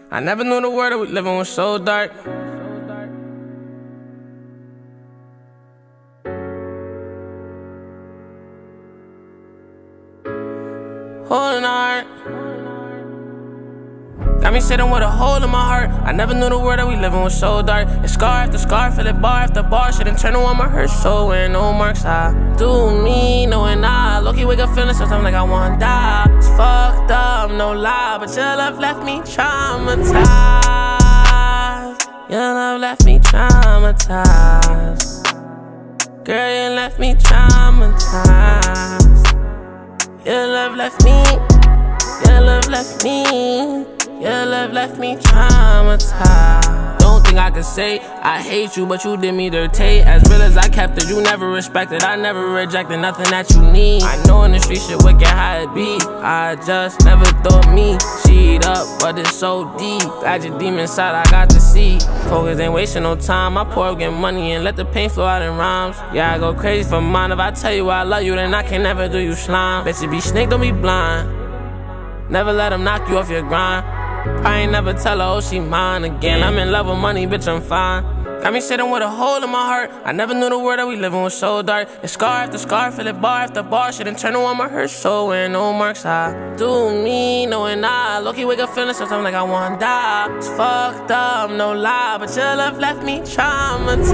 I never knew the world that we living was so dark. Holding heart. Got me sitting with a hole in my heart. I never knew the world that we living was so dark. It's scar after scar, feel it bar after bar. Shit internal on my hurt, so wearing no marks. I do me, knowing I low-key wake up feeling sometimes like I wanna die. It's fucked up, no lie, but your love left me traumatized. Your love left me traumatized. Girl, you left me traumatized. Your love left me, your love left me. Your love left me traumatized. Don't think I could say I hate you, but you did me dirty. As real as I kept it, you never respected. I never rejected nothing that you need. I know in the street shit wicked how it be. I just never thought me cheat up, but it's so deep. Got your demon side, I got to see. Focus ain't wasting no time. I pour up, get money, and let the pain flow out in rhymes. Yeah, I go crazy for mine. If I tell you I love you, then I can never do you slime. Bet you be snake, don't be blind. Never let them knock you off your grind. I ain't never tell her, oh, she mine again. I'm in love with money, bitch, I'm fine. Got me sitting with a hole in my heart. I never knew the world that we living was so dark. It's scar after scar, feel it bar after bar. Shit internal on my hurt, so wearing no marks. I do me, knowing I low-key wake up feeling sometimes like I wanna die. It's fucked up, no lie, but your love left me traumatized.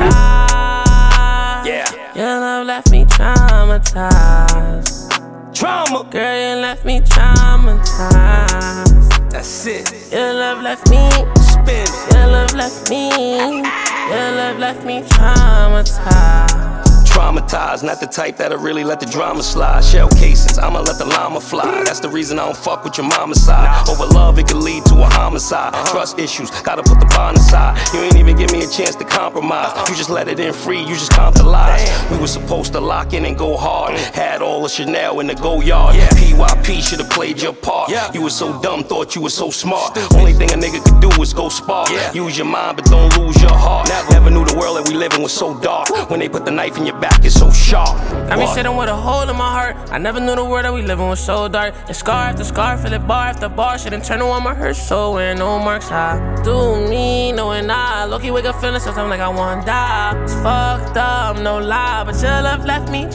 Yeah. Your love left me traumatized. Trauma. Girl, you left me traumatized. That's it. Your love left me. Spin. Your love left me. Your love left me traumatized. Traumatized, not the type that'll really let the drama slide. Shell cases, I'ma let the llama fly. That's the reason I don't fuck with your mama's side. Over love, it could lead to a homicide. Trust issues, gotta put the bond aside. You ain't even give me a chance to compromise. You just let it in free, you just comped the lies. We were supposed to lock in and go hard. Had all the Chanel in the go yard. PYP should've played your part. You were so dumb, thought you were so smart. Only thing a nigga could do is go spar. Use your mind, but don't lose your heart. Never knew the world that we live in was so dark. When they put the knife in your back, it's so sharp. Got me sitting with a hole in my heart. I never knew the world that we living was so dark. It's scar after scar, feel it bar after bar. Shit internal on my hurt, so wearing no marks. I do me, knowing I low-key wake up feeling sometimes like I wanna die. It's fucked up, no lie, but your love left me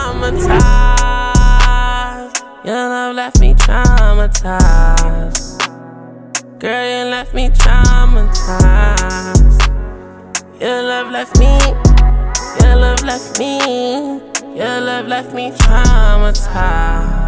traumatized. Your love left me traumatized. Girl, you left me traumatized. Your love left me. Your love left me. Your love left me traumatized.